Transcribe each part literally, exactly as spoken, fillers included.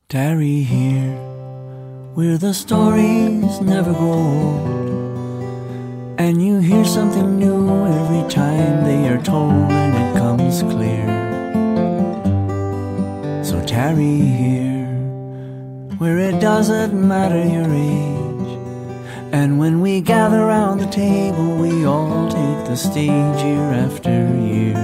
Tarry here, where the stories never grow old, and you hear something new every time they are told, and it comes clear. So tarry here, where it doesn't matter your age, and when we gather round the table, we all take the stage year after year.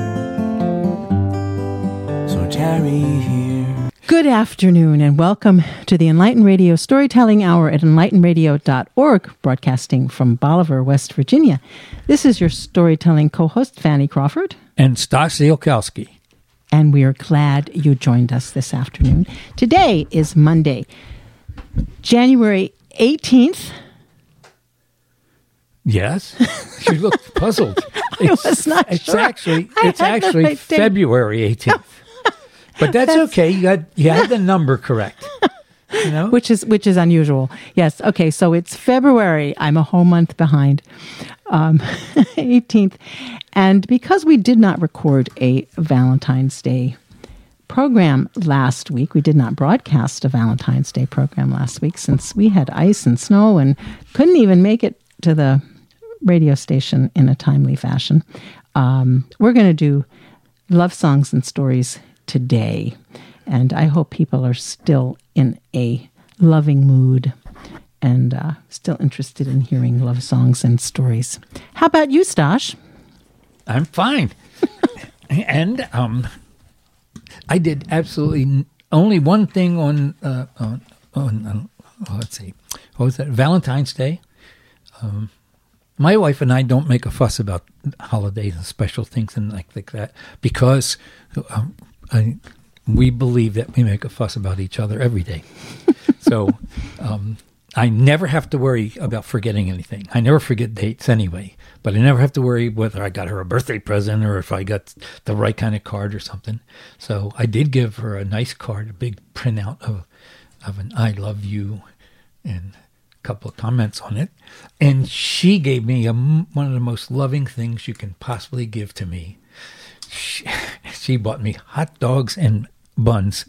So tarry here. Good afternoon and welcome to the Enlighten Radio Storytelling Hour at enlighten radio dot org, broadcasting from Bolivar, West Virginia. This is your storytelling co-host, Fanny Crawford. And Stas Ziolkowski. And we are glad you joined us this afternoon. Today is Monday, January eighteenth. Yes, she looked puzzled. I It's, was not it's sure. actually I it's had the actually right date. February eighteenth. But that's, That's- okay. You got you had the number correct. You know, Which is which is unusual. Yes. Okay. So it's February. I'm a whole month behind. Um, eighteenth. And because we did not record a Valentine's Day program last week, we did not broadcast a Valentine's Day program last week since we had ice and snow and couldn't even make it to the radio station in a timely fashion. Um, we're going to do love songs and stories today. And I hope people are still in a loving mood and uh, still interested in hearing love songs and stories. How about you, Stash? I'm fine. And um, I did absolutely n- only one thing on uh, on on. Uh, oh, let's see, what was that? Valentine's Day. Um, my wife and I don't make a fuss about holidays and special things and like, like that because um, I, we believe that we make a fuss about each other every day. So um, I never have to worry about forgetting anything. I never forget dates anyway, but I never have to worry whether I got her a birthday present or if I got the right kind of card or something. So I did give her a nice card, a big printout of, of an I love you and a couple of comments on it. And she gave me a, one of the most loving things you can possibly give to me. She, she bought me hot dogs and buns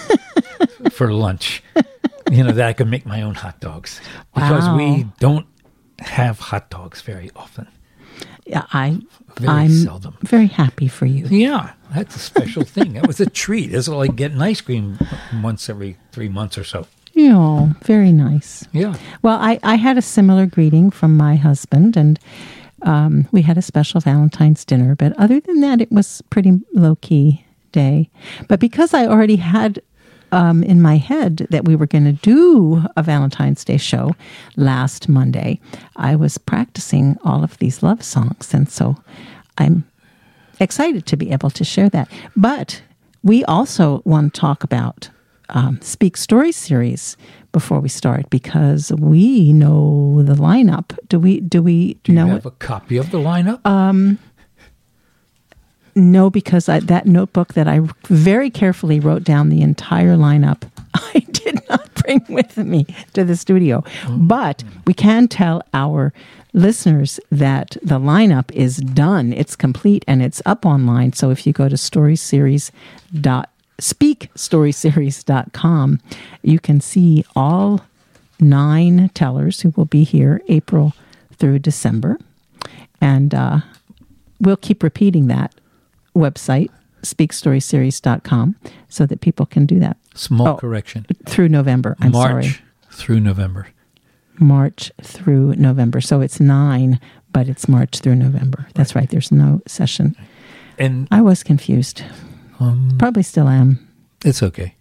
for lunch. You know, that I could make my own hot dogs. Because Wow. we don't have hot dogs very often. Yeah, I, Very I'm seldom. very happy for you. Yeah, that's a special thing. That was a treat. It's like getting ice cream once every three months or so. Oh, very nice. Yeah. Well, I, I had a similar greeting from my husband, and um, we had a special Valentine's dinner. But other than that, it was pretty low-key day. But because I already had um, in my head that we were going to do a Valentine's Day show last Monday, I was practicing all of these love songs. And so I'm excited to be able to share that. But we also want to talk about Um, Speak Story series before we start because we know the lineup. Do we? Do we Do you know have it? a copy of the lineup? Um, no, because I, that notebook that I very carefully wrote down the entire lineup, I did not bring with me to the studio. Mm-hmm. But we can tell our listeners that the lineup is done. It's complete and it's up online. So if you go to storyseries dot speak story series dot com, you can see all nine tellers who will be here April through December. And uh, we'll keep repeating that website, speak story series dot com, so that people can do that. Small oh, correction. Through November. I'm March sorry. through November. March through November. So it's nine, but it's March through November. That's right. There's no session. And I was confused. um, Probably still am. it's okay.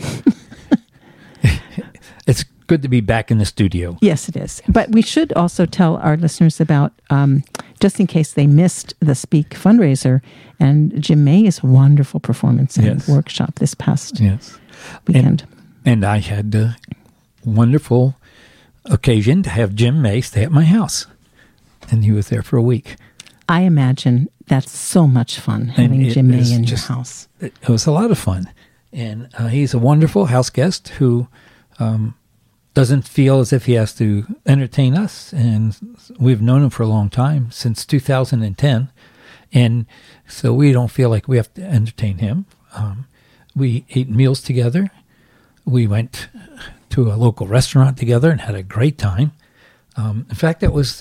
It's good to be back in the studio. Yes, it is. But we should also tell our listeners about, um, just in case they missed the Speak fundraiser and Jim May's wonderful performance and Yes. workshop this past Yes. weekend. And I had a wonderful occasion to have Jim May stay at my house. And he was there for a week. I imagine that's so much fun, having it Jim May is in just- your house. It, it was a lot of fun. And uh, he's a wonderful house guest who um, doesn't feel as if he has to entertain us. And we've known him for a long time, since two thousand ten. And so we don't feel like we have to entertain him. Um, we ate meals together. we went to a local restaurant together and had a great time. Um, in fact, it was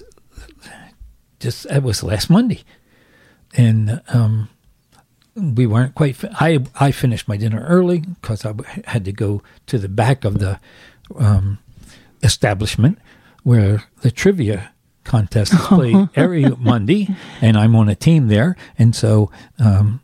just it was last Monday, and um, we weren't quite. Fi- I I finished my dinner early because I had to go to the back of the um, establishment where the trivia contest is played every Monday, and I'm on a team there, and so um,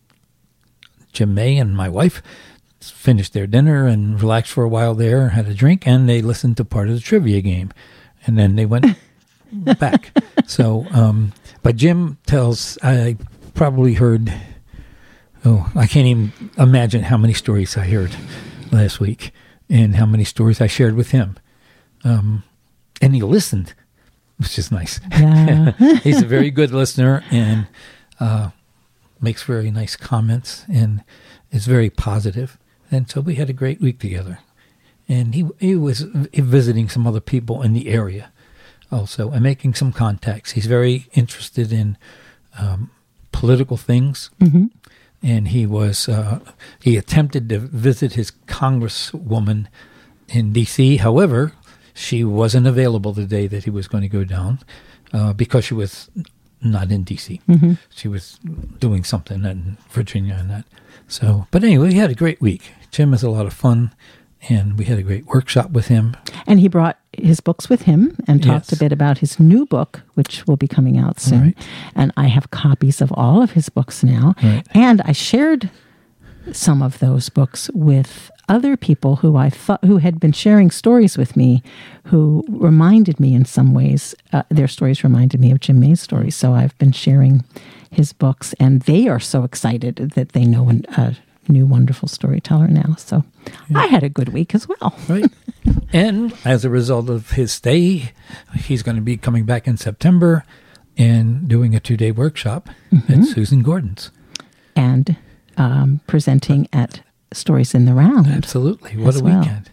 Jim May and my wife finished their dinner and relaxed for a while there, had a drink, and they listened to part of the trivia game, and then they went back. So, um, but Jim tells, I probably heard, oh, I can't even imagine how many stories I heard last week and how many stories I shared with him. Um, and he listened, which is nice. Yeah. He's a very good listener and uh, makes very nice comments and is very positive. And so we had a great week together. And he he was visiting some other people in the area also and making some contacts. He's very interested in um, political things. Mm-hmm. And he was uh, he attempted to visit his congresswoman in D C. However, she wasn't available the day that he was going to go down uh, because she was not in D C. Mm-hmm. She was doing something in Virginia and that. So, but anyway, we had a great week. Jim is a lot of fun, and we had a great workshop with him. And he brought his books with him and talked yes. a bit about his new book, which will be coming out soon. Right. And I have copies of all of his books now. Right. And I shared some of those books with other people who I thought who had been sharing stories with me, who reminded me in some ways, uh, their stories reminded me of Jim May's stories. So I've been sharing his books, and they are so excited that they know an, a new wonderful storyteller now. So yeah. I had a good week as well. Right. And as a result of his stay, he's going to be coming back in September and doing a two-day workshop mm-hmm. at Susan Gordon's. And um, presenting at Stories in the Round. Absolutely. What a well. weekend.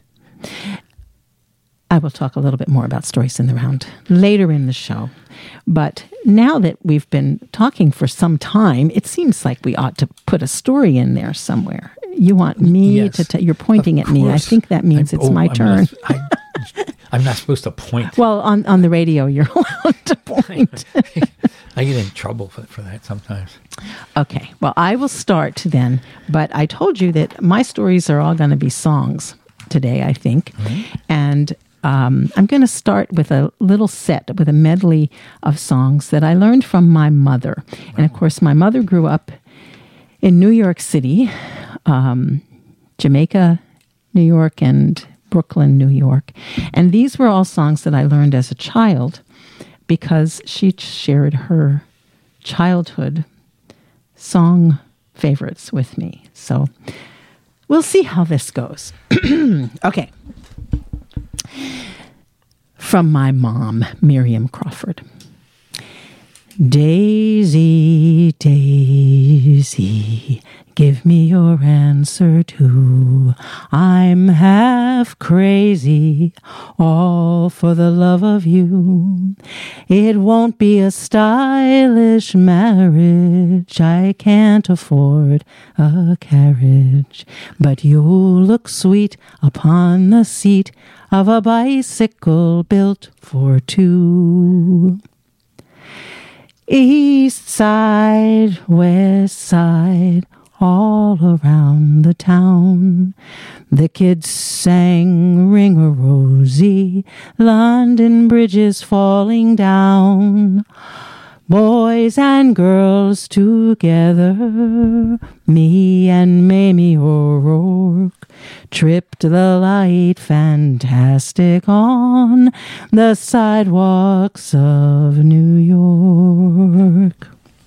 I will talk a little bit more about Stories in the Round later in the show. But now that we've been talking for some time, it seems like we ought to put a story in there somewhere. You want me yes, to... T- you're pointing at me. I think that means I'm, it's oh, my I'm turn. Not, I, I'm not supposed to point. Well, on, on the radio, you're allowed to point. I get in trouble for, for that sometimes. Okay. Well, I will start then. But I told you that my stories are all going to be songs today, I think. Mm-hmm. And... Um, I'm going to start with a little set, with a medley of songs that I learned from my mother. Wow. And of course, my mother grew up in New York City, um, Jamaica, New York, and Brooklyn, New York. And these were all songs that I learned as a child because she shared her childhood song favorites with me. So we'll see how this goes. Okay. From my mom, Miriam Crawford. Daisy, Daisy, give me your answer too. I'm half crazy, all for the love of you. It won't be a stylish marriage, I can't afford a carriage, but you'll look sweet upon the seat of a bicycle built for two. East side, west side, all around the town. The kids sang Ring-a-Rosy, London Bridge is falling down. Boys and girls together, me and Mamie O'Rourke, tripped the light fantastic on the sidewalks of New York.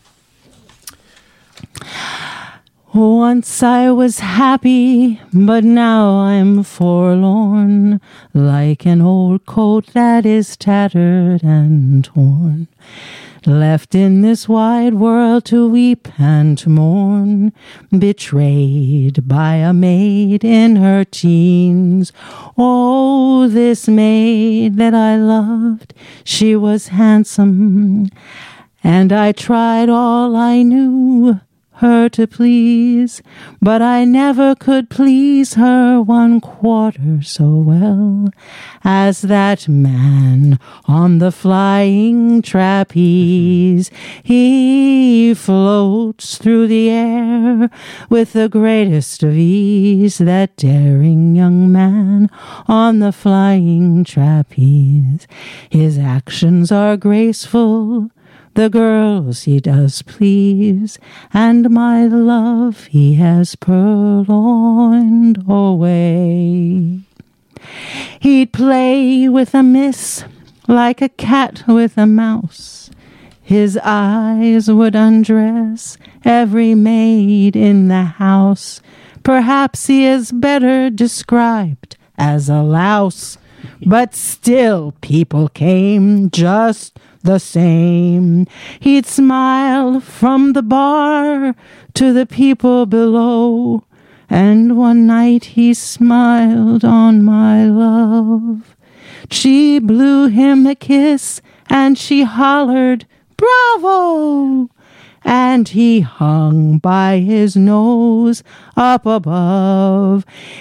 Once I was happy, but now I'm forlorn, like an old coat that is tattered and torn. Left in this wide world to weep and mourn, betrayed by a maid in her teens. Oh, this maid that I loved, she was handsome, and I tried all I knew her to please, but I never could please her one quarter so well as that man on the flying trapeze. He floats through the air with the greatest of ease, that daring young man on the flying trapeze. His actions are graceful, the girls he does please, and my love he has purloined away. He'd play with a miss like a cat with a mouse. His eyes would undress every maid in the house. Perhaps he is better described as a louse, but still people came just the same. He'd smile from the bar to the people below, and one night he smiled on my love. She blew him a kiss and she hollered, "Bravo!" And he hung by his nose up above.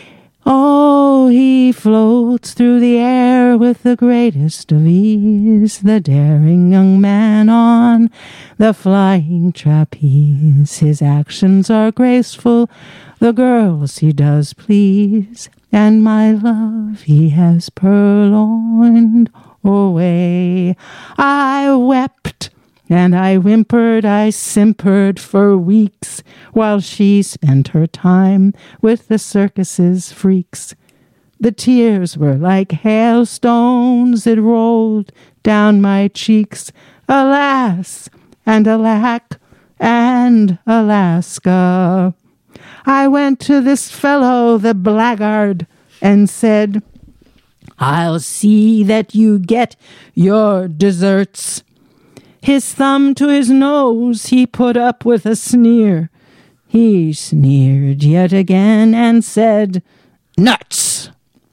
Oh, he floats through the air with the greatest of ease, the daring young man on the flying trapeze. His actions are graceful, the girls he does please, and my love he has purloined away. I wept and I whimpered, I simpered for weeks, while she spent her time with the circus's freaks. The tears were like hailstones, it rolled down my cheeks. Alas, and alack, and Alaska. I went to this fellow, the blackguard, and said, "I'll see that you get your deserts." His thumb to his nose he put up with a sneer. He sneered yet again and said, "Nuts!"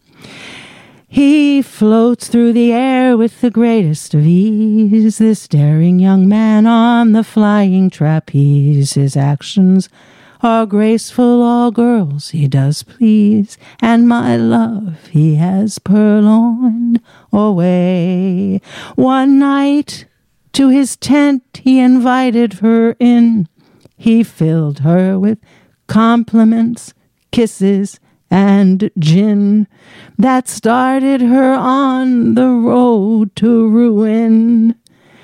He floats through the air with the greatest of ease, this daring young man on the flying trapeze. His actions are graceful, all girls he does please, and my love he has purloined away. One night to his tent he invited her in. He filled her with compliments, kisses, and gin that started her on the road to ruin.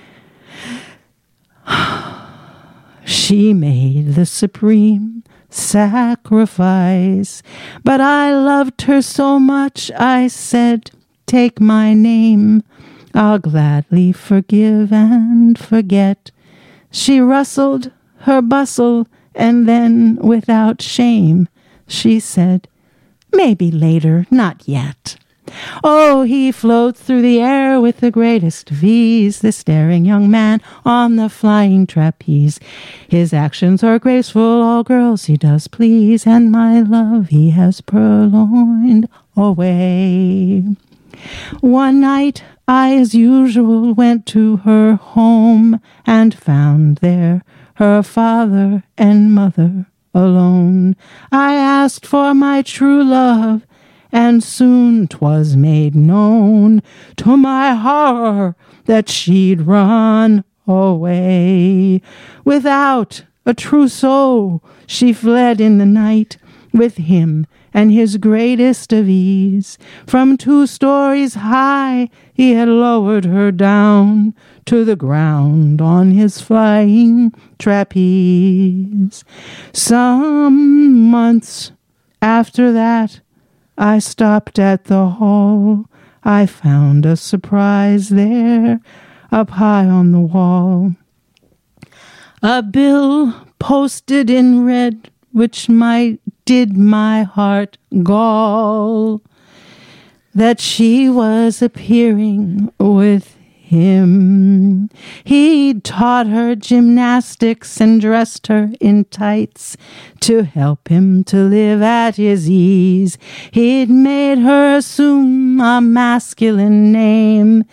She made the supreme sacrifice, but I loved her so much I said, "Take my name, I'll gladly forgive and forget." She rustled her bustle, and then, without shame, she said, "Maybe later, not yet." Oh, he floats through the air with the greatest of ease, this daring young man on the flying trapeze. His actions are graceful, all girls he does please, and my love he has purloined away. One night I, as usual, went to her home and found there her father and mother alone. I asked for my true love, and soon 'twas made known to my horror that she'd run away. Without a trousseau she fled in the night with him and his greatest of ease. From two stories high he had lowered her down to the ground on his flying trapeze. Some months after that I stopped at the hall. I found a surprise there up high on the wall. A bill posted in red which my did my heart gall, that she was appearing with him. He'd taught her gymnastics and dressed her in tights to help him to live at his ease. He'd made her assume a masculine name.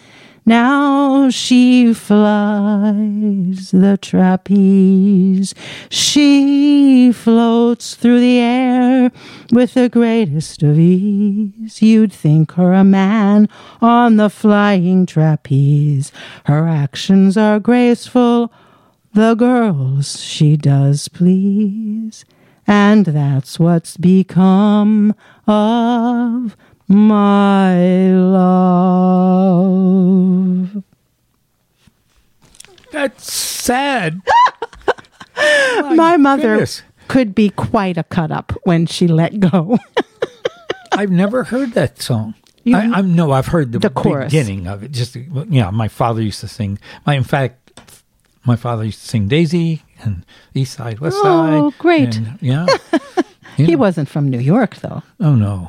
Now she flies the trapeze. She floats through the air with the greatest of ease. You'd think her a man on the flying trapeze. Her actions are graceful, the girls she does please. And that's what's become of my love. That's sad. My mother goodness. could be quite a cut up when she let go. I've never heard that song. You- I, I'm no, I've heard the, The chorus. beginning of it. Just yeah, my father used to sing. My in fact, my father used to sing Daisy and East Side, West Side. Oh, great. And, yeah. He Yeah. wasn't from New York, though. Oh no.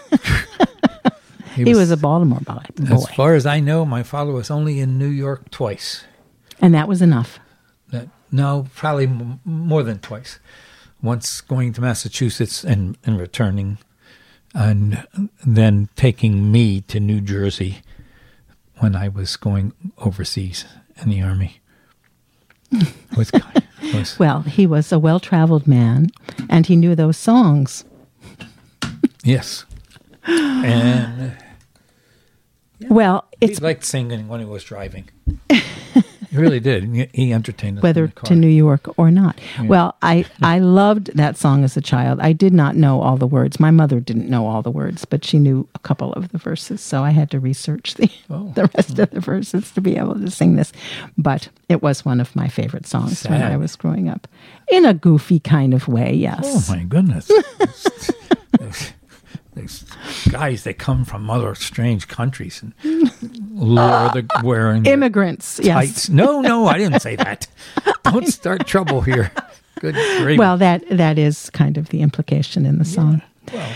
He was a Baltimore boy. As far as I know, my father was only in New York twice. And that was enough. That, no, probably m- more than twice. Once going to Massachusetts and, and returning, and then taking me to New Jersey when I was going overseas in the Army. It was, it was, Well, he was a well-traveled man, and he knew those songs. yes. And Well, he it's liked singing when he was driving. He really did. He, he entertained us in whether the car. to New York or not. Well, I, I loved that song as a child. I did not know all the words. My mother didn't know all the words, but she knew a couple of the verses, so I had to research the, Oh. the rest of the verses to be able to sing this. But it was one of my favorite songs when Sad. I was growing up. In a goofy kind of way, yes. Oh my goodness! those, those guys, they come from other strange countries and lure the wearing the Immigrants, yes. tights. No, no, I didn't say that. Don't start trouble here. Good grief. Well, that that is kind of the implication in the song. Well,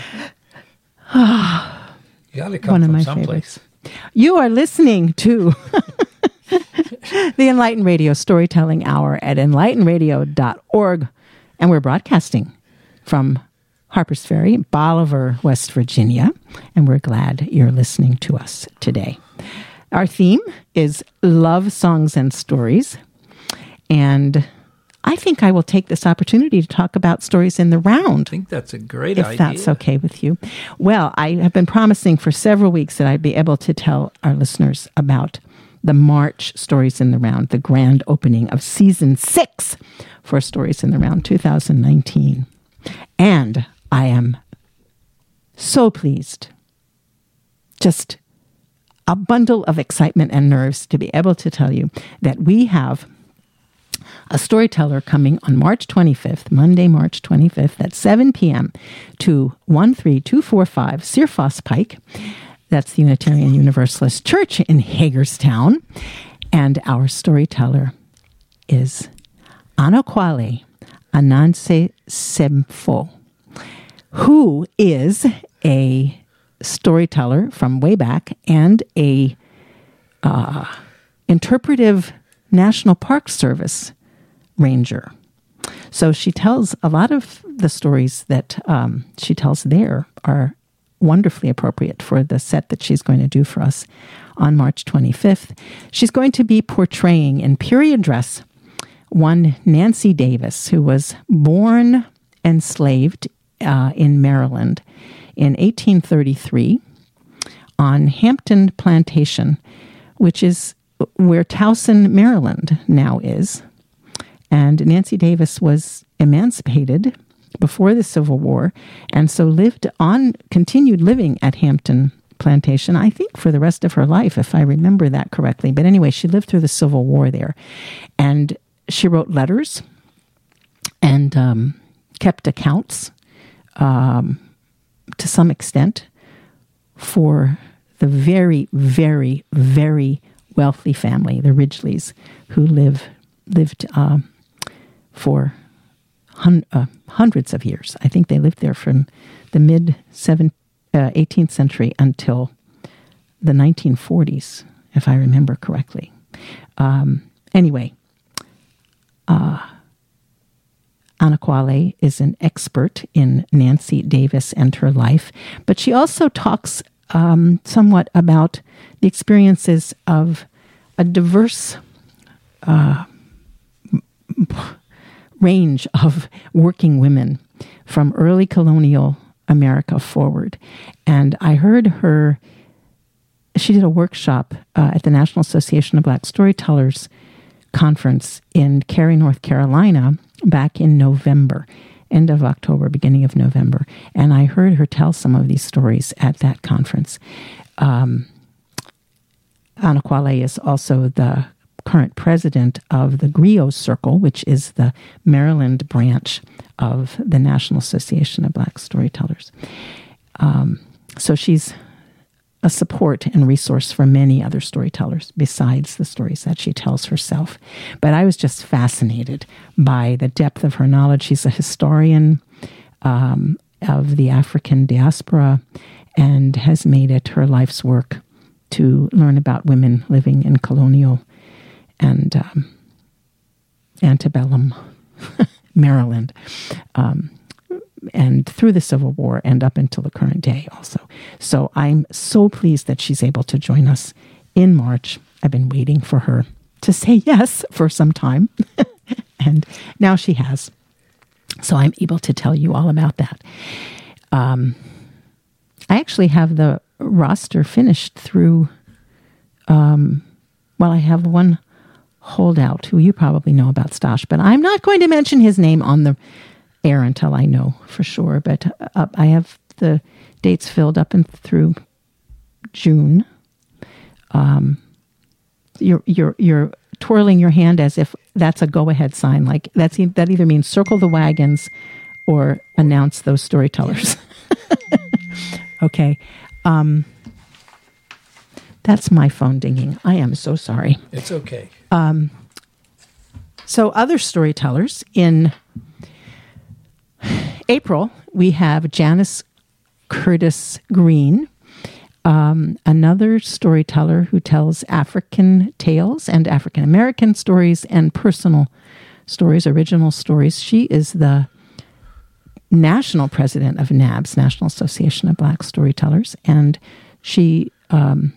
you got to come One of from my someplace. favorites. You are listening to the Enlightened Radio Storytelling Hour at enlighten radio dot org, and we're broadcasting from Harpers Ferry, Bolivar, West Virginia, and we're glad you're listening to us today. Our theme is love songs and stories, and I think I will take this opportunity to talk about stories in the round. I think that's a great If idea. that's okay with you. Well, I have been promising for several weeks that I'd be able to tell our listeners about the March Stories in the Round, the grand opening of season six for Stories in the Round two thousand nineteen. And I am so pleased, just a bundle of excitement and nerves to be able to tell you that we have a storyteller coming on March twenty-fifth, Monday, March twenty-fifth at seven p.m. to one three two four five Searfoss Pike. That's the Unitarian Universalist Church in Hagerstown. And our storyteller is Anakwale Ananse Semfo, who is a storyteller from way back and a uh, interpretive National Park Service ranger. So she tells a lot of the stories that um, she tells there are wonderfully appropriate for the set that she's going to do for us on March twenty-fifth. She's going to be portraying in period dress one Nancy Davis, who was born enslaved uh, in Maryland in eighteen thirty-three on Hampton Plantation, which is where Towson, Maryland now is. And Nancy Davis was emancipated before the Civil War, and so lived on, continued living at Hampton Plantation, I think for the rest of her life, if I remember that correctly. But anyway, she lived through the Civil War there. And she wrote letters and um, kept accounts um, to some extent for the very, very, very wealthy family, the Ridgeleys, who live lived uh, for hun- uh, hundreds of years. I think they lived there from the mid eighteenth century until the nineteen forties, if I remember correctly. Um, anyway, uh, Anakwale is an expert in Nancy Davis and her life, but she also talks um, somewhat about the experiences of a diverse uh, range of working women from early colonial America forward. And I heard her, she did a workshop uh, at the National Association of Black Storytellers conference in Cary, North Carolina, back in November, end of October, beginning of November. And I heard her tell some of these stories at that conference. Um, Anna Quale is also the current president of the Griot Circle, which is the Maryland branch of the National Association of Black Storytellers. Um, so she's a support and resource for many other storytellers besides the stories that she tells herself. But I was just fascinated by the depth of her knowledge. She's a historian um, of the African diaspora and has made it her life's work to learn about women living in colonial and um, antebellum Maryland, um, and through the Civil War and up until the current day also. So I'm so pleased that she's able to join us in March. I've been waiting for her to say yes for some time, and now she has. So I'm able to tell you all about that. Um, I actually have the roster finished through, um, well, I have one holdout who you probably know about, Stosh, but I'm not going to mention his name on the air until I know for sure. But uh, I have the dates filled up and through June. Um, you're you're you're twirling your hand as if that's a go-ahead sign. Like that's that either means circle the wagons or announce those storytellers. Okay. Um, that's my phone dinging. I am so sorry. It's okay. Um, so other storytellers in April, we have Janice Curtis Green, um, another storyteller who tells African tales and African American stories and personal stories, original stories. She is the national president of NABS, National Association of Black Storytellers, and she um,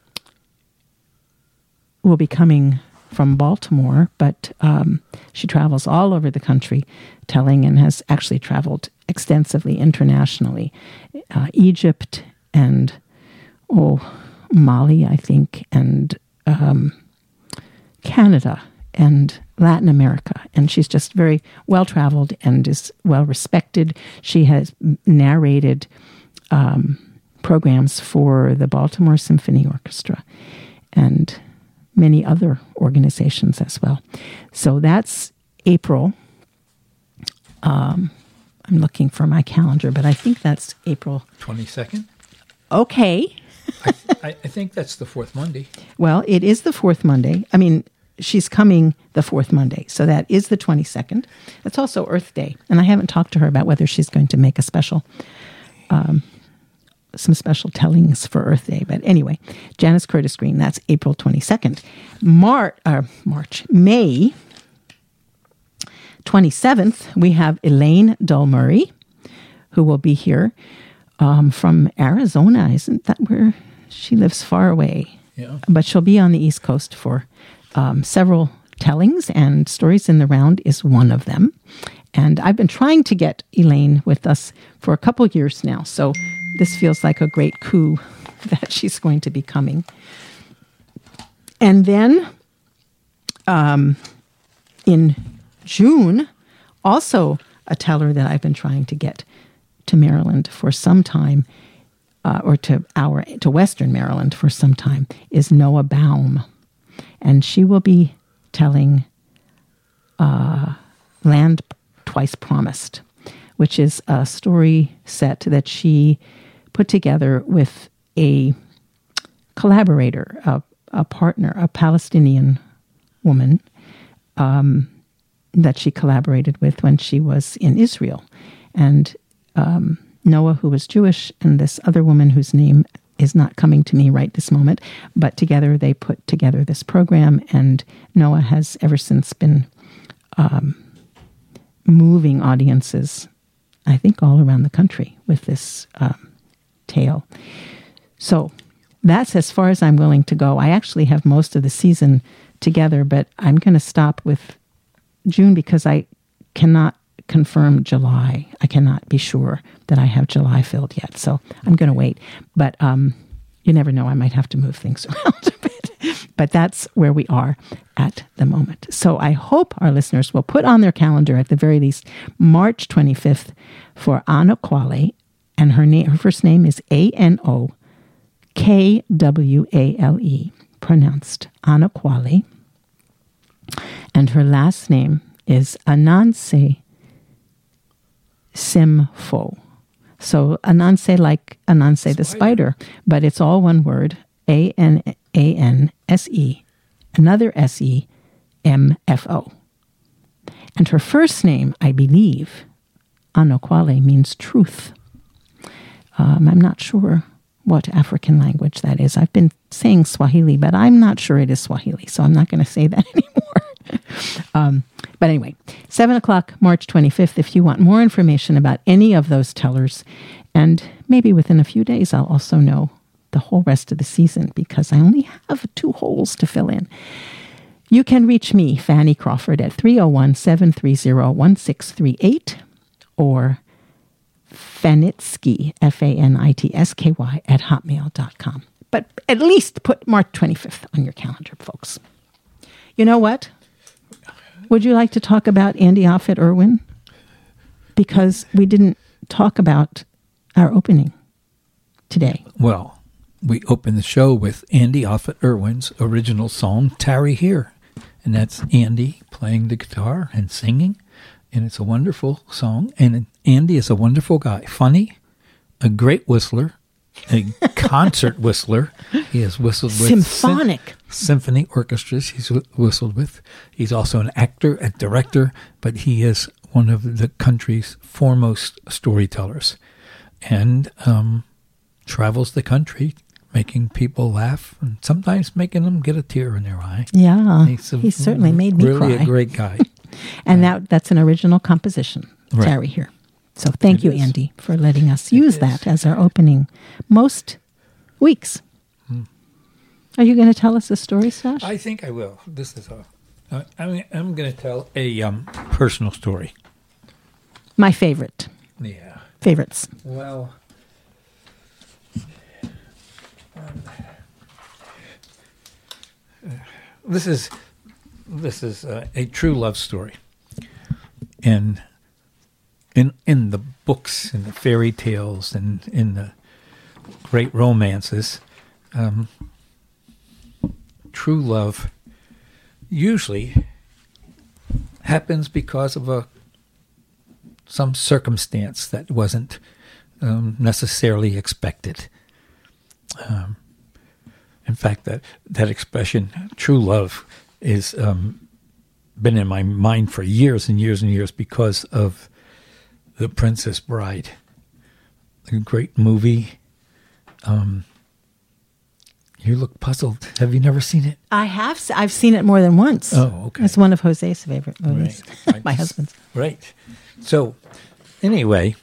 will be coming from Baltimore, but um, she travels all over the country telling and has actually traveled extensively internationally. Uh, Egypt and, oh, Mali, I think, and um, Canada and Latin America. And she's just very well-traveled and is well-respected. She has narrated um, programs for the Baltimore Symphony Orchestra and many other organizations as well. So that's April. Um, I'm looking for my calendar, but I think that's April twenty-second? Okay. I, I, I think that's the fourth Monday. Well, it is the fourth Monday. I mean, she's coming the fourth Monday, so that is the twenty-second. It's also Earth Day, and I haven't talked to her about whether she's going to make a special um some special tellings for Earth Day. But anyway, Janice Curtis Green, that's April twenty-second. Mar- uh, March, May twenty-seventh, we have Elaine Dulmurray, who will be here um, from Arizona. Isn't that where she lives? Far away. Yeah. But she'll be on the East Coast for um, several tellings, and Stories in the Round is one of them. And I've been trying to get Elaine with us for a couple years now, so this feels like a great coup that she's going to be coming. And then um, in June, also a teller that I've been trying to get to Maryland for some time, uh, or to our to Western Maryland for some time, is Noah Baum. And she will be telling uh, Land Twice Promised, which is a story set that she put together with a collaborator, a, a partner, a Palestinian woman um, that she collaborated with when she was in Israel. And um, Noah, who was Jewish, and this other woman whose name is not coming to me right this moment, but together they put together this program, and Noah has ever since been um, moving audiences, I think, all around the country with this um, tale. So that's as far as I'm willing to go. I actually have most of the season together, but I'm going to stop with June because I cannot confirm July. I cannot be sure that I have July filled yet. So I'm going to wait. But um, you never know. I might have to move things around a bit. But that's where we are at the moment. So I hope our listeners will put on their calendar at the very least March twenty-fifth for Ano Kwale. And her name, her first name is A N O K W A L E, pronounced Ano Kwale. And her last name is Ananse Simfo. So Ananse like Ananse the spider, but it's all one word, A N A N S E, another S E, M F O. And her first name, I believe, Ano Kwale, means truth. Um, I'm not sure what African language that is. I've been saying Swahili, but I'm not sure it is Swahili, so I'm not going to say that anymore. um, but anyway, seven o'clock, March twenty-fifth, if you want more information about any of those tellers, and maybe within a few days I'll also know the whole rest of the season because I only have two holes to fill in. You can reach me, Fanny Crawford, at three oh one, seven three zero, one six three eight or Fanitsky, F A N I T S K Y, at hotmail dot com. But at least put March twenty-fifth on your calendar, folks. You know what? Would you like to talk about Andy Offit Irwin? Because we didn't talk about our opening today. Well, we open the show with Andy Offit Irwin's original song, Tarry Here. And that's Andy playing the guitar and singing. And it's a wonderful song. And Andy is a wonderful guy. Funny, a great whistler, a concert whistler. He has whistled with symphonic sym- symphony orchestras. He's wh- whistled with. He's also an actor, a director, but he is one of the country's foremost storytellers, and um, travels the country, making people laugh and sometimes making them get a tear in their eye. Yeah, he's a, he certainly made me really cry. Really a great guy. And that that's an original composition, Right. Tarry Here. So thank It you, is. Andy, for letting us use is. that as our opening most weeks. Hmm. Are you going to tell us a story, Sash? I think I will. This is a. Uh, I'm, I'm going to tell a um, personal story. My favorite. Yeah. Favorites. Well. Um, uh, this is this is uh, a true love story, and in in the books, in the fairy tales, and in the great romances, um, true love usually happens because of a some circumstance that wasn't um, necessarily expected. Um, in fact, that that expression, true love, is um, been in my mind for years and years and years because of The Princess Bride, a great movie. Um, you look puzzled. Have you never seen it? I have. se- I've seen it more than once. Oh, okay. It's one of Jose's favorite movies. Right. My husband's. Right. So, anyway,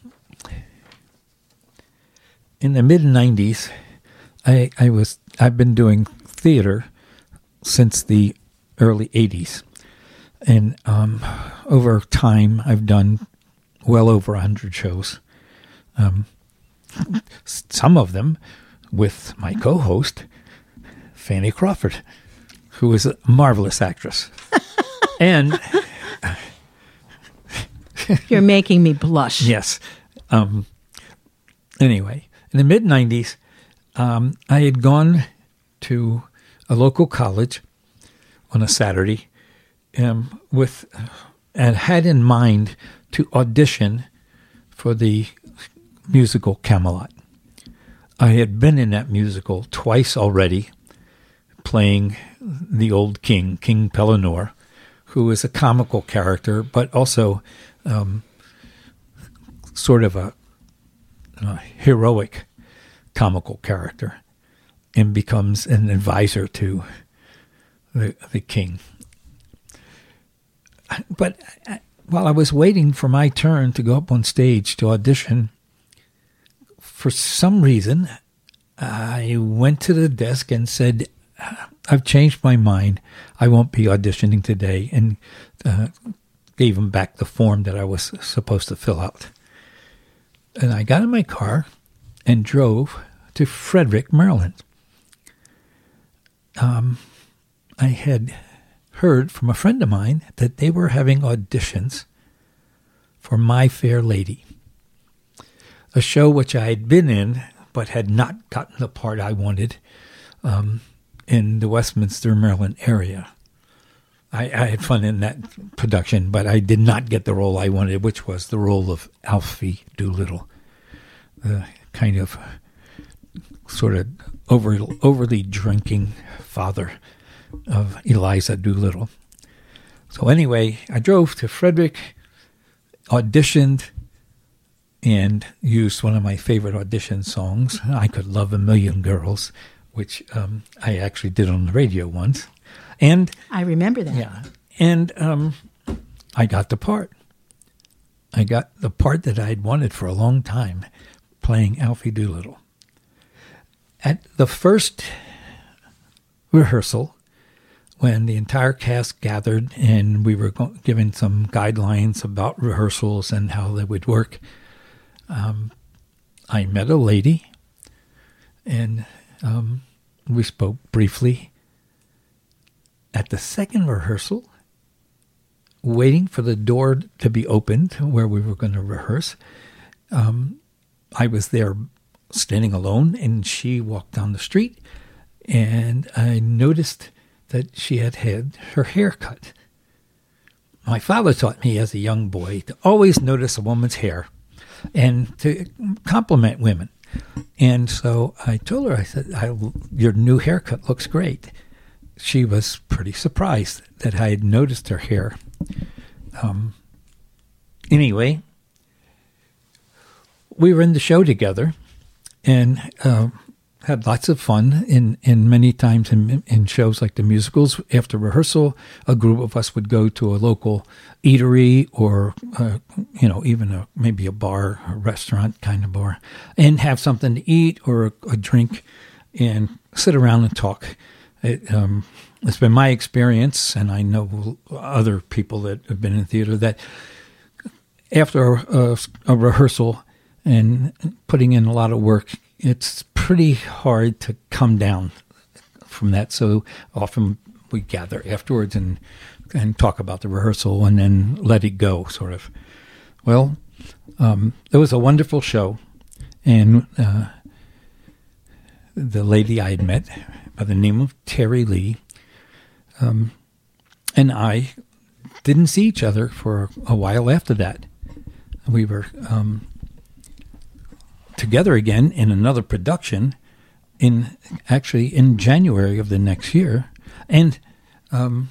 in the mid nineties, I I was I've been doing theater since the early eighties, and um, over time I've done well over a hundred shows. Um, some of them with my co-host Fanny Crawford, who is a marvelous actress, and. You're making me blush. Yes. Um, anyway, in the mid nineties, um, I had gone to a local college on a Saturday um, with, and had in mind to audition for the musical Camelot. I had been in that musical twice already, playing the old king, King Pellinore, who is a comical character, but also um, sort of a, a heroic comical character, and becomes an advisor to the, the king. But while I was waiting for my turn to go up on stage to audition, for some reason, I went to the desk and said, I've changed my mind. I won't be auditioning today, and uh, gave him back the form that I was supposed to fill out. And I got in my car and drove to Frederick, Maryland. Um, I had heard from a friend of mine that they were having auditions for My Fair Lady, a show which I had been in but had not gotten the part I wanted um, in the Westminster, Maryland area. I, I had fun in that production, but I did not get the role I wanted, which was the role of Alfie Doolittle, the kind of sort of over, overly drinking father of Eliza Doolittle. So anyway, I drove to Frederick, auditioned, and used one of my favorite audition songs, I Could Love a Million Girls, which um, I actually did on the radio once. And I remember that. Yeah. And um, I got the part. I got the part that I'd wanted for a long time, playing Alfie Doolittle. At the first rehearsal, when the entire cast gathered and we were go- given some guidelines about rehearsals and how they would work, um, I met a lady, and um, we spoke briefly. At the second rehearsal, waiting for the door to be opened where we were going to rehearse, um, I was there standing alone, and she walked down the street, and I noticed that she had had her hair cut. My father taught me as a young boy to always notice a woman's hair and to compliment women. And so I told her, I said, I, your new haircut looks great. She was pretty surprised that I had noticed her hair. Um, anyway, we were in the show together and uh, had lots of fun. In, in many times in, in shows like the musicals, after rehearsal, a group of us would go to a local eatery or, uh, you know, even a, maybe a bar, a restaurant kind of bar, and have something to eat or a, a drink and sit around and talk. It, um, it's been my experience, and I know other people that have been in theater, that after a, a rehearsal and putting in a lot of work, it's pretty hard to come down from that. So often we gather afterwards and and talk about the rehearsal and then let it go, sort of. Well, um, it was a wonderful show, and uh, the lady I had met by the name of Terry Lee, um, and I didn't see each other for a while after that. We were um, together again in another production, in actually in January of the next year, and um,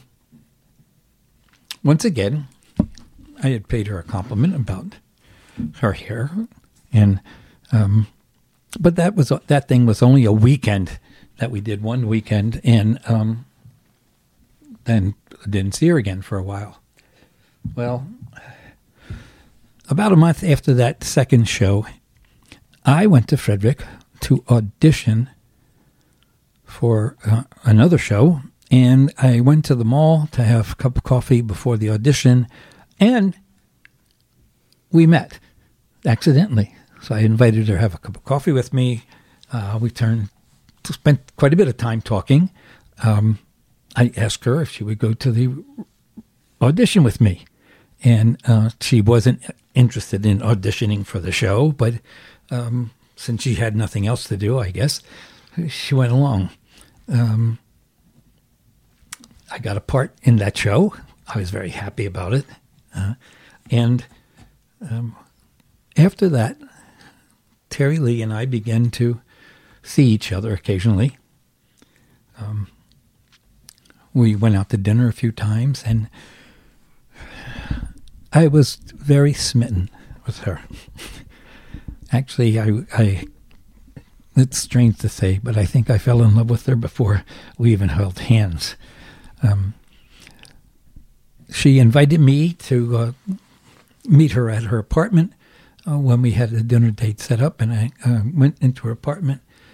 once again, I had paid her a compliment about her hair, and um, but that was that thing was only a weekend that we did one weekend, and um, then didn't see her again for a while. Well, about a month after that second show, I went to Frederick to audition for uh, another show, and I went to the mall to have a cup of coffee before the audition, and we met accidentally. So I invited her to have a cup of coffee with me. Uh, we turned, spent quite a bit of time talking. Um, I asked her if she would go to the audition with me, and uh, she wasn't interested in auditioning for the show, but um, since she had nothing else to do, I guess, she went along. Um, I got a part in that show. I was very happy about it. Uh, and um, after that, Terry Lee and I began to see each other occasionally. Um, we went out to dinner a few times, and I was very smitten with her. Actually, I, I, it's strange to say, but I think I fell in love with her before we even held hands. Um, she invited me to uh, meet her at her apartment uh, when we had a dinner date set up, and I uh, went into her apartment.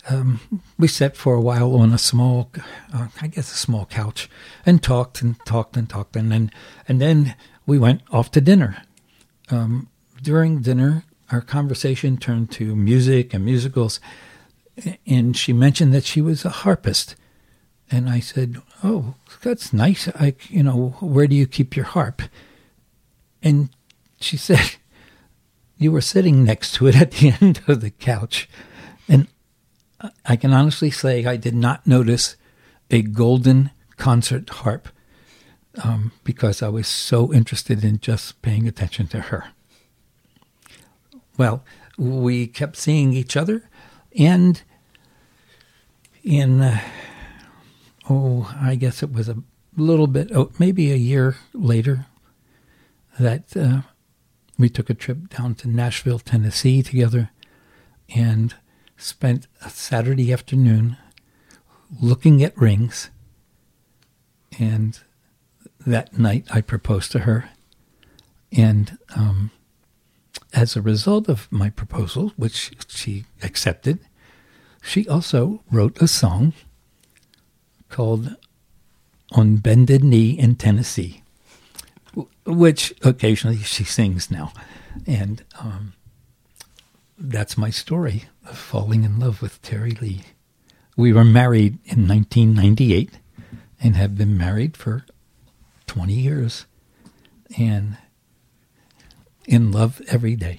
um, we sat for a while on a small, uh, I guess a small couch, and talked and talked and talked. And then, and then we went off to dinner. Um, during dinner, our conversation turned to music and musicals. And she mentioned that she was a harpist. And I said, oh, that's nice. I, you know, where do you keep your harp? And she said, you were sitting next to it at the end of the couch. And I can honestly say I did not notice a golden concert harp um, because I was so interested in just paying attention to her. Well, we kept seeing each other, and in, uh, oh, I guess it was a little bit, oh, maybe a year later, that uh, we took a trip down to Nashville, Tennessee together, and spent a Saturday afternoon looking at rings. And that night I proposed to her. And um, as a result of my proposal, which she accepted, she also wrote a song called On Bended Knee in Tennessee, which occasionally she sings now. And um, that's my story of falling in love with Terry Lee. We were married in nineteen ninety-eight and have been married for twenty years and in love every day.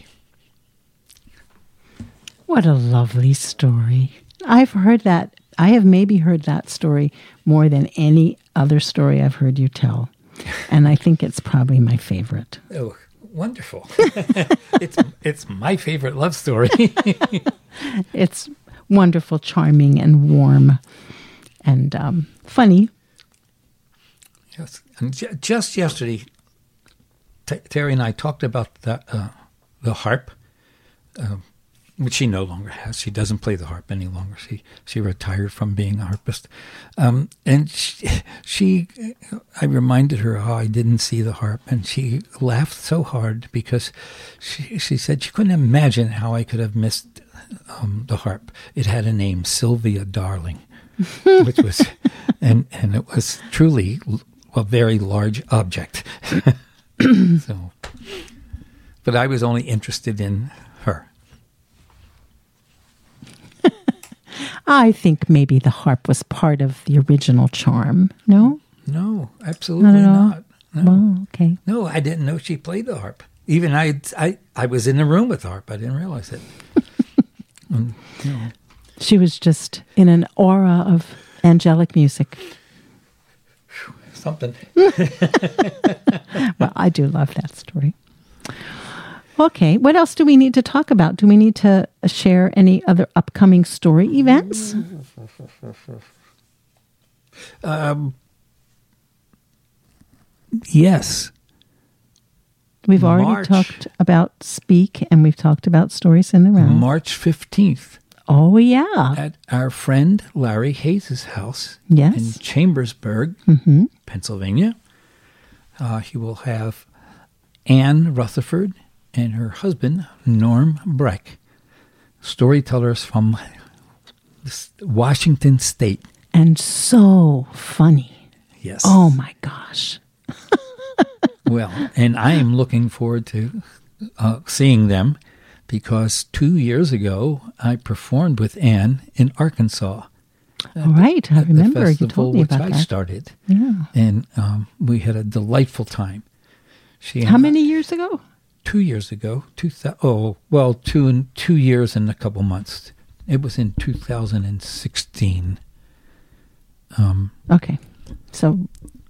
What a lovely story. I've heard that. I have maybe heard that story more than any other story I've heard you tell. And I think it's probably my favorite. Oh, wonderful. it's it's my favorite love story. It's wonderful, charming, and warm, and um, funny. Yes. And j- just yesterday, T- Terry and I talked about the, uh, the harp, uh, which she no longer has. She doesn't play the harp any longer. She she retired from being a harpist. Um, and she, she, I reminded her how I didn't see the harp, and she laughed so hard because she, she said she couldn't imagine how I could have missed um, the harp. It had a name, Sylvia Darling, which was, and, and it was truly a very large object. So, but I was only interested in her. I think maybe the harp was part of the original charm. No? No, absolutely Not at all? not. No. Well, okay. No, I didn't know she played the harp. Even I, I, I was in the room with the harp. I didn't realize it. And, you know, She was just in an aura of angelic music. something. Well, I do love that story. Okay, what else do we need to talk about? Do we need to share any other upcoming story events? Um, yes. We've already March. talked about Speak, and we've talked about Stories in the Round. March fifteenth Oh, yeah. at our friend Larry Hayes' house Yes. in Chambersburg, Mm-hmm. Pennsylvania. Uh, he will have Anne Rutherford and her husband, Norm Breck, storytellers from Washington State. And so funny. Yes. Oh, my gosh. Well, and I am looking forward to uh, seeing them because two years ago I performed with Anne in Arkansas. All right. I at the remember you festival told me which about I that. started. Yeah. And um, we had a delightful time. She How and many years ago? Two years ago. Two thou- oh, well, two and two years and a couple months. It was in two thousand sixteen. Um, Okay. So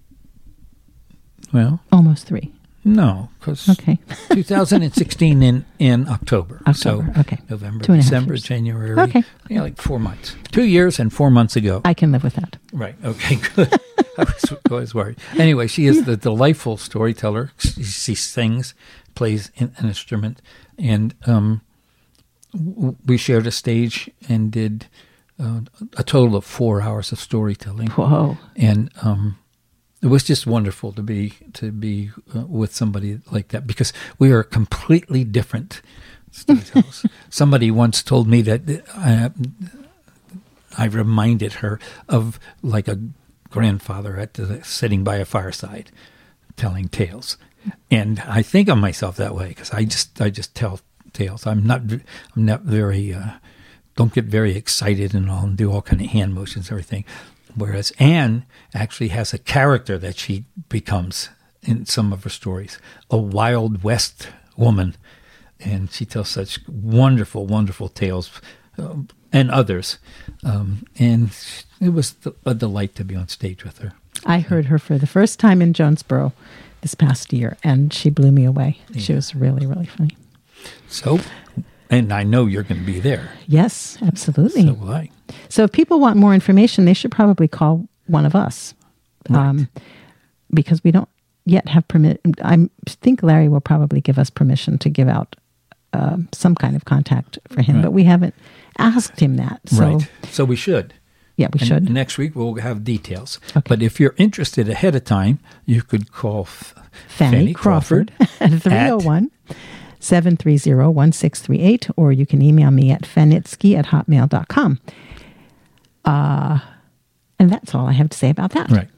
well, almost three. no, because Okay. two thousand sixteen in, in October. October, So okay. November, Two and a half December, years. January. Okay. Yeah, like four months. Two years and four months ago. I can live with that. Right. Okay, good. I was, I was worried. Anyway, she is the delightful storyteller. She, she sings, plays an, an instrument, and um, w- we shared a stage and did uh, a total of four hours of storytelling. Whoa. And um, it was just wonderful to be to be uh, with somebody like that because we are completely different storytellers. Somebody once told me that uh, I reminded her of like a grandfather at the, sitting by a fireside telling tales. And I think of myself that way because I just I just tell tales. I'm not I'm not very uh, don't get very excited and all and do all kind of hand motions and everything. Whereas Anne actually has a character that she becomes in some of her stories, a Wild West woman, and she tells such wonderful, wonderful tales, um, and others. Um, and it was a delight to be on stage with her. I heard her for the first time in Jonesboro this past year, and she blew me away. Yeah. She was really, really funny. So, and I know you're going to be there. Yes, absolutely. So will I. So if people want more information, they should probably call one of us. Right. Um, because we don't yet have permit. I think Larry will probably give us permission to give out uh, some kind of contact for him, right. but we haven't asked him that. So, right. So we should. Yeah, we and should. Next week we'll have details. Okay. But if you're interested ahead of time, you could call F- Fanny, Fanny Crawford, Crawford at three oh one, seven three zero, one six three eight, or you can email me at fanitsky at hotmail dot com. Uh, and that's all I have to say about that. Right.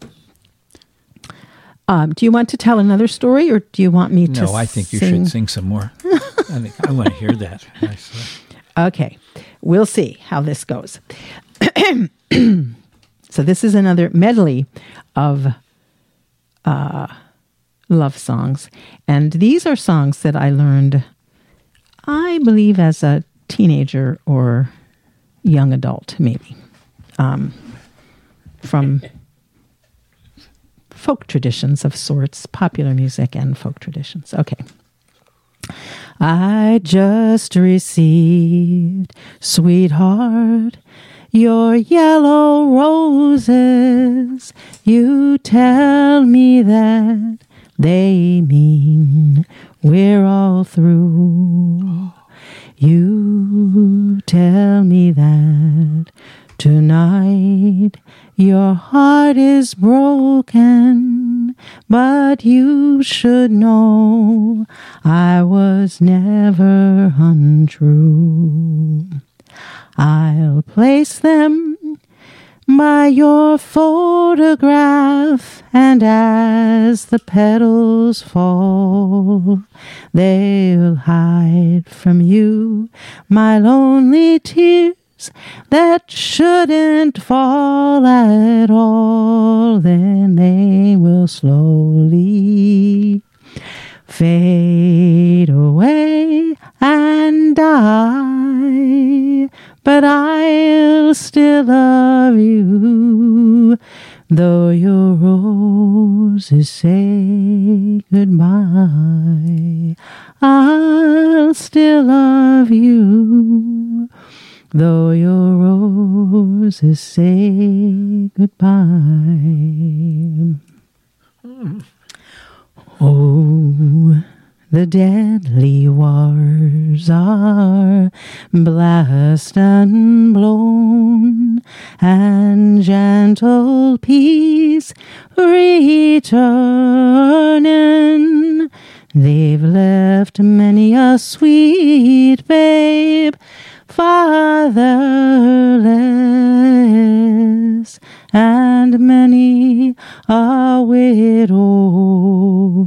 Um, do you want to tell another story, or do you want me to No, I think you sing? should sing some more. I think I want to hear that. Okay. We'll see how this goes. So this is another medley of uh, love songs. And these are songs that I learned, I believe, as a teenager or young adult, maybe, um, from folk traditions of sorts, popular music and folk traditions. Okay. I just received, sweetheart, your yellow roses. You tell me that they mean we're all through. You tell me that tonight your heart is broken, but you should know I was never untrue. I'll place them by your photograph, and as the petals fall, they'll hide from you my lonely tears that shouldn't fall at all. Then they will slowly fade away and die, but I'll still love you, though your roses say goodbye. I'll still love you, though your roses say goodbye. Mm. Oh, the deadly wars are blast and blown, and gentle peace returning. They've left many a sweet babe fatherless, and many a widow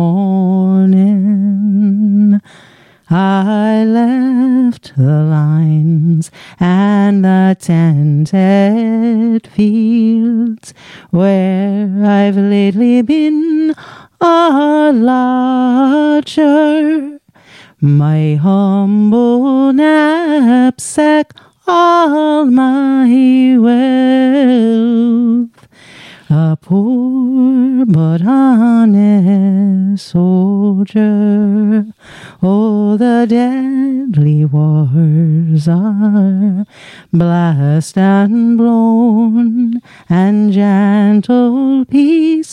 mourning. I left the lines and the tented fields where I've lately been a lodger, my humble knapsack, all my wealth, a poor but honest soldier. Oh, the deadly wars are blast and blown, and gentle peace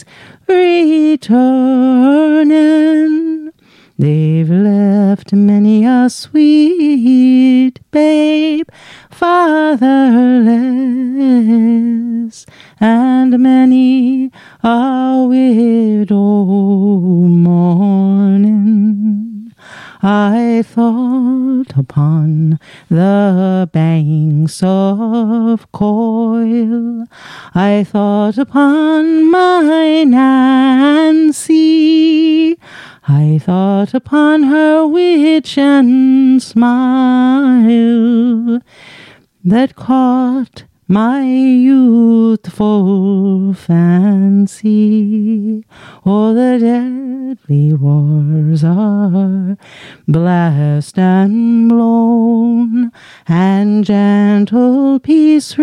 returning. They've left many a sweet babe fatherless, and many a widow mourning. I thought upon the banks of Coil, I thought upon my Nancy, I thought upon her witch and smile that caught my youthful fancy. Oh, the deadly wars are blast and blown, and gentle peace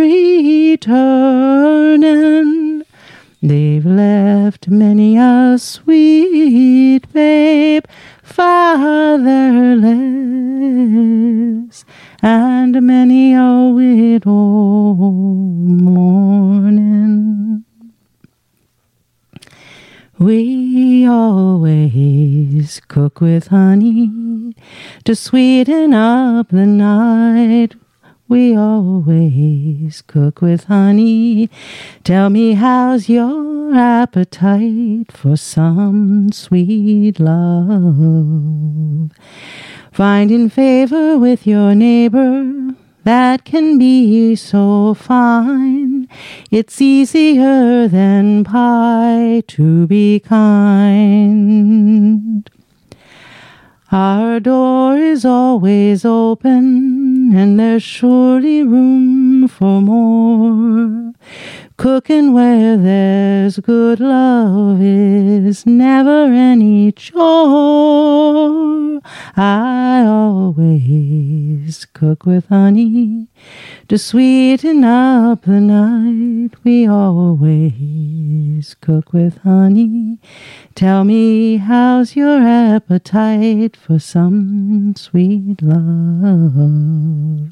returning. They've left many a sweet babe fatherless, and many a widow mourning. We always cook with honey to sweeten up the night. We always cook with honey. Tell me, how's your appetite for some sweet love? Finding favor with your neighbor, that can be so fine. It's easier than pie to be kind. Our door is always open, and there's surely room for more. Cooking where there's good love is never any chore. I always cook with honey to sweeten up the night. We always cook with honey. Tell me, how's your appetite for some sweet love?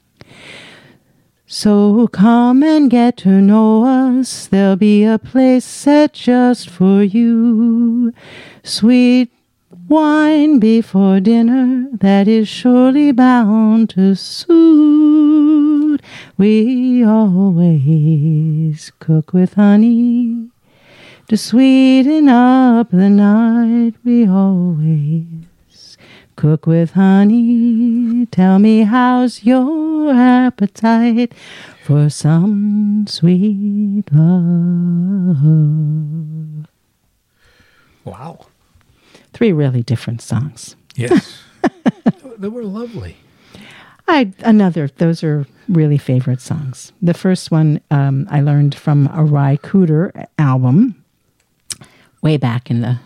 So come and get to know us. There'll be a place set just for you. Sweet wine before dinner that is surely bound to suit. We always cook with honey to sweeten up the night. We always cook with honey. Tell me, how's your appetite for some sweet love? Wow. Three really different songs. Yes. They were lovely. I another. Those are really favorite songs. The first one um, I learned from a Ry Cooder album way back in the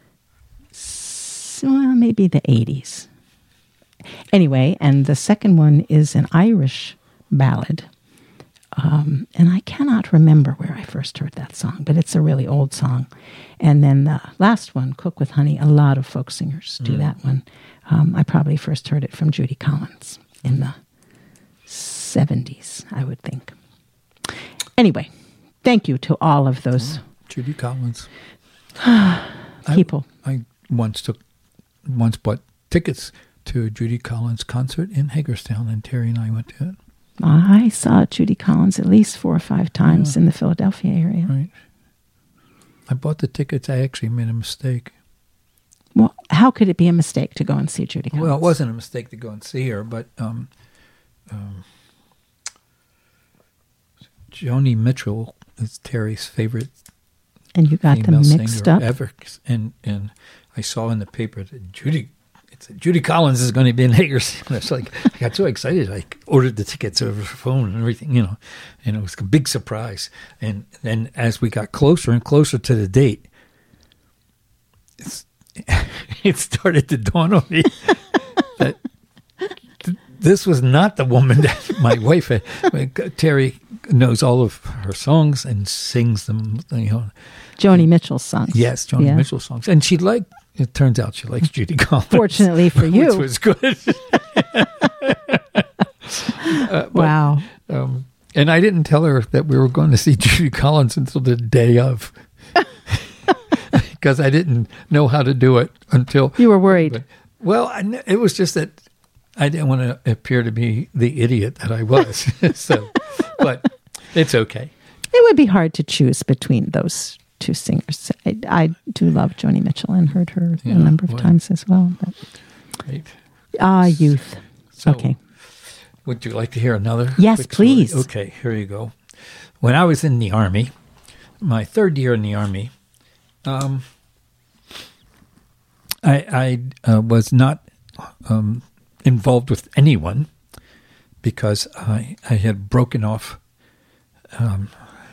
well, maybe the eighties. Anyway, and the second one is an Irish ballad. Um, and I cannot remember where I first heard that song, but it's a really old song. And then the last one, Cook with Honey, a lot of folk singers do mm. that one. Um, I probably first heard it from Judy Collins in the seventies, I would think. Anyway, thank you to all of those. Oh, Judy Collins. people. I, I once took, once bought tickets to a Judy Collins concert in Hagerstown, and Terry and I went to it. I saw Judy Collins at least four or five times yeah. in the Philadelphia area. Right. I bought the tickets. I actually made a mistake. Well, how could it be a mistake to go and see Judy Collins? Well, it wasn't a mistake to go and see her, but um, um, Joni Mitchell is Terry's favorite and you got them mixed up ever. And and I saw in the paper that Judy, it said Judy Collins is going to be in Hagerstown. It's like I got so excited, I ordered the tickets over the phone and everything, you know, and it was a big surprise. And then as we got closer and closer to the date, it's, it started to dawn on me that th- this was not the woman that my wife had. Terry knows all of her songs and sings them, you know. Joni Mitchell's songs. Yes, Joni yeah. Mitchell's songs. And she liked, it turns out she likes Judy Collins. Fortunately for you. Which was good. uh, but, wow. Um, and I didn't tell her that we were going to see Judy Collins until the day of. Because I didn't know how to do it until... You were worried. But, well, I, it was just that I didn't want to appear to be the idiot that I was. so, but it's okay. It would be hard to choose between those two singers. I, I do love Joni Mitchell and heard her yeah, a number of well, times as well. But Great. Ah, youth. So, Okay. Would you like to hear another? Yes, quick story? please. Okay, here you go. When I was in the Army, my third year in the Army, um, I, I uh, was not um, involved with anyone because I, I had broken off um,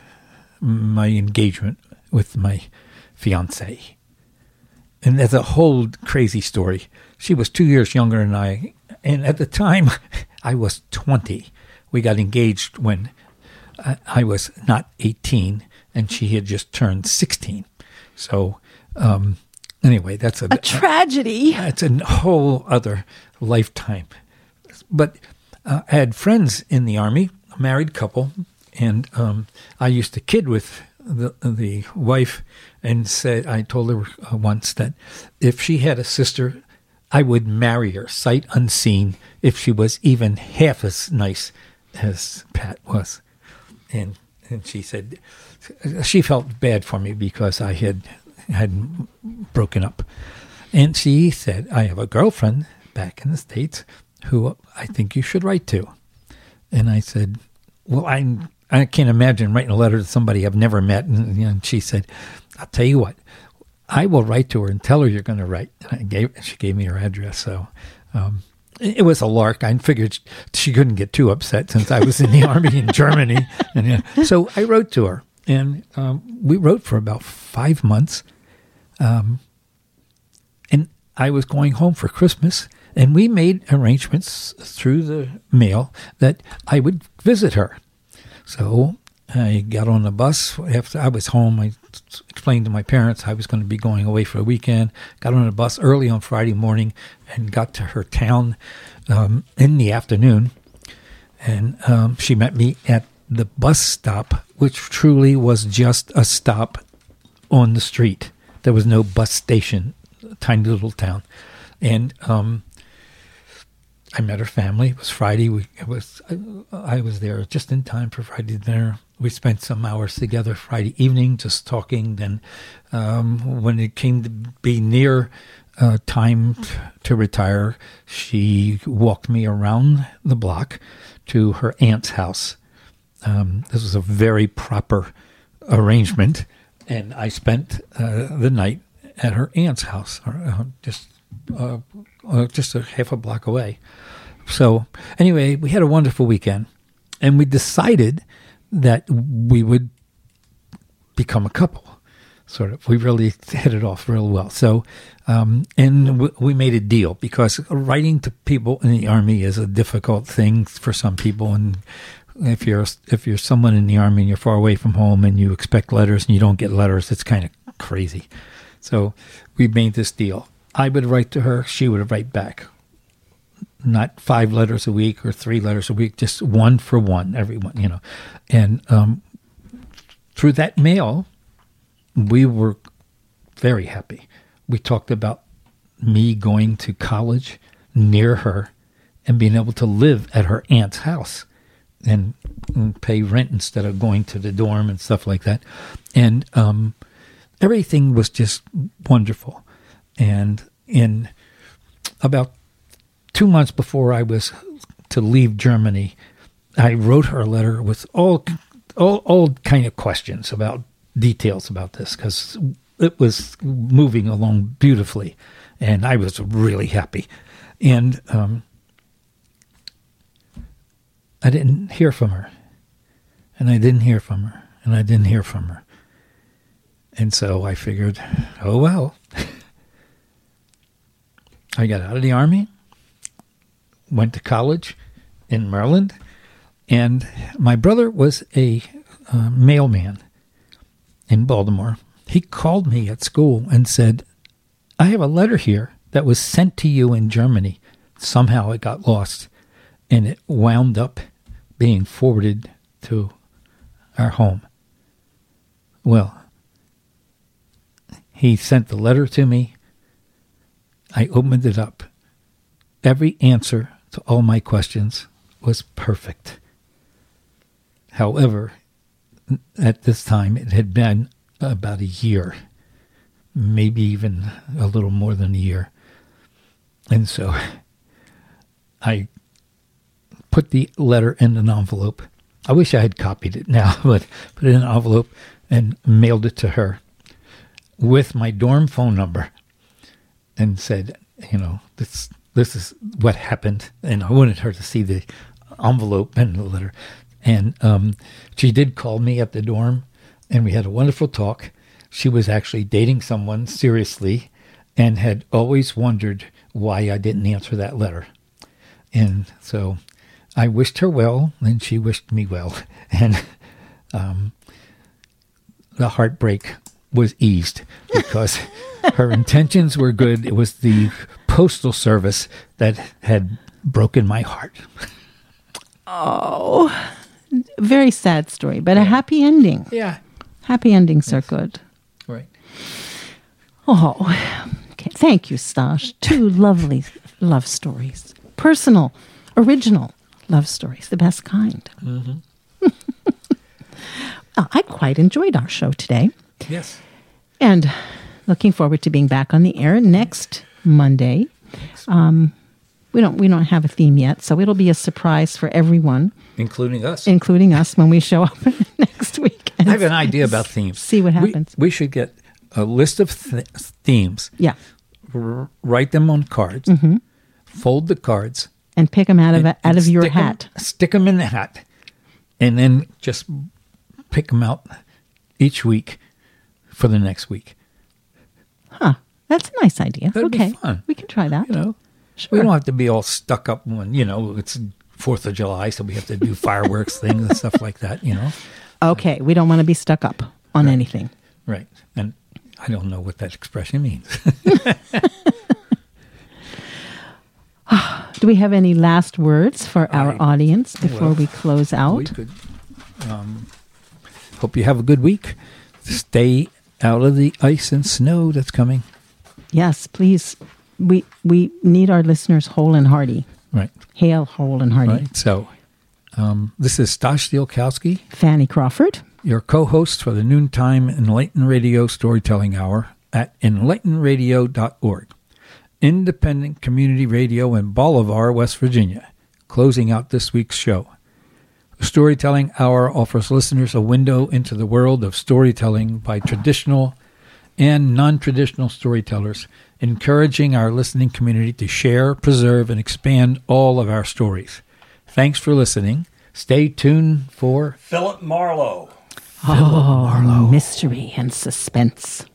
my engagement with my fiancée. And that's a whole crazy story. She was two years younger than I, and at the time, I was twenty. We got engaged when I, I was not eighteen, and she had just turned sixteen. So, um, anyway, that's a, A tragedy. That's a whole other lifetime. But uh, I had friends in the Army, a married couple, and um, I used to kid with the the wife and said, I told her uh, once that if she had a sister, I would marry her sight unseen if she was even half as nice as Pat was. And and she said she felt bad for me because I had had broken up. And she said, I have a girlfriend back in the States who I think you should write to. And I said, well, I'm I can't imagine writing a letter to somebody I've never met. And, and she said, I'll tell you what, I will write to her and tell her you're going to write. And I gave, she gave me her address. So um, it, it was a lark. I figured she couldn't get too upset since I was in the Army in Germany. And yeah. So I wrote to her. And um, we wrote for about five months. Um, and I was going home for Christmas. And we made arrangements through the mail that I would visit her. So I got on the bus. After I was home, I explained to my parents I was going to be going away for a weekend. Got on a bus early on Friday morning and got to her town um, in the afternoon. And um, she met me at the bus stop, which truly was just a stop on the street. There was no bus station, tiny little town. And um I met her family. It was Friday. We it was I, I was there just in time for Friday dinner. We spent some hours together Friday evening, just talking. Then, um, when it came to be near uh, time to retire, she walked me around the block to her aunt's house. Um, this was a very proper arrangement, and I spent uh, the night at her aunt's house, uh, just uh, uh, just a half a block away. So anyway, we had a wonderful weekend, and we decided that we would become a couple. Sort of, we really hit it off real well. So, um, and w- we made a deal because writing to people in the Army is a difficult thing for some people. And if you're if you're someone in the Army and you're far away from home and you expect letters and you don't get letters, it's kind of crazy. So we made this deal. I would write to her, she would write back. Not five letters a week or three letters a week, just one for one, everyone, you know. And um, through that mail, we were very happy. We talked about me going to college near her and being able to live at her aunt's house and, and pay rent instead of going to the dorm and stuff like that. And um, everything was just wonderful. And in about two months before I was to leave Germany, I wrote her a letter with all all, all kind of questions about details about this because it was moving along beautifully, and I was really happy. And um, I didn't hear from her, and I didn't hear from her, and I didn't hear from her. And so I figured, oh, well. I got out of the Army, went to college in Maryland, and my brother was a uh, mailman in Baltimore. He called me at school and said, I have a letter here that was sent to you in Germany. Somehow it got lost, and it wound up being forwarded to our home. Well, he sent the letter to me. I opened it up. Every answer to all my questions was perfect. However, at this time, it had been about a year, maybe even a little more than a year. And so I put the letter in an envelope. I wish I had copied it now, but put it in an envelope and mailed it to her with my dorm phone number and said, you know, this this is what happened. And I wanted her to see the envelope and the letter. And um, she did call me at the dorm, and we had a wonderful talk. She was actually dating someone seriously and had always wondered why I didn't answer that letter. And so I wished her well, and she wished me well. And um, the heartbreak was eased because her intentions were good. It was the postal service that had broken my heart. Oh, very sad story, but a happy ending. Yeah. Happy endings are good. Right. Oh, okay. Thank you, Stash. Two lovely love stories. Personal, original love stories, the best kind. Mm-hmm. uh, I quite enjoyed our show today. Yes. And looking forward to being back on the air next Monday. Um, we don't we don't have a theme yet, so it'll be a surprise for everyone, Including us. including us, when we show up next week. I have an idea about themes. See what We- happens. We, should get a list of th- themes, Yeah, r- write them on cards, fold the cards, and pick them out of and- out and of your stick 'em- hat. stick them in the hat, and then just pick them out each week for the next week. Huh? That's a nice idea. That'd be okay, fun. we can try that. You know, Sure. we don't have to be all stuck up when, you know, it's Fourth of July, so we have to do fireworks things and stuff like that, you know. Okay, we don't want to be stuck up on Right. anything. Right. And I don't know what that expression means. Do we have any last words for our I- audience before well, we close out? We could, um, hope you have a good week. Stay out of the ice and snow that's coming. Yes, please. We we need our listeners whole and hearty. Right. Hail whole and hearty. Right. So, um, this is Stash Stielkowski, Fanny Crawford. your co-host for the Noontime Enlighten Radio Storytelling Hour at enlighten radio dot org. Independent community radio in Bolivar, West Virginia, closing out this week's show. The Storytelling Hour offers listeners a window into the world of storytelling by traditional and non-traditional storytellers, encouraging our listening community to share, preserve, and expand all of our stories. Thanks for listening. Stay tuned for Philip Marlowe. Oh, mystery and suspense.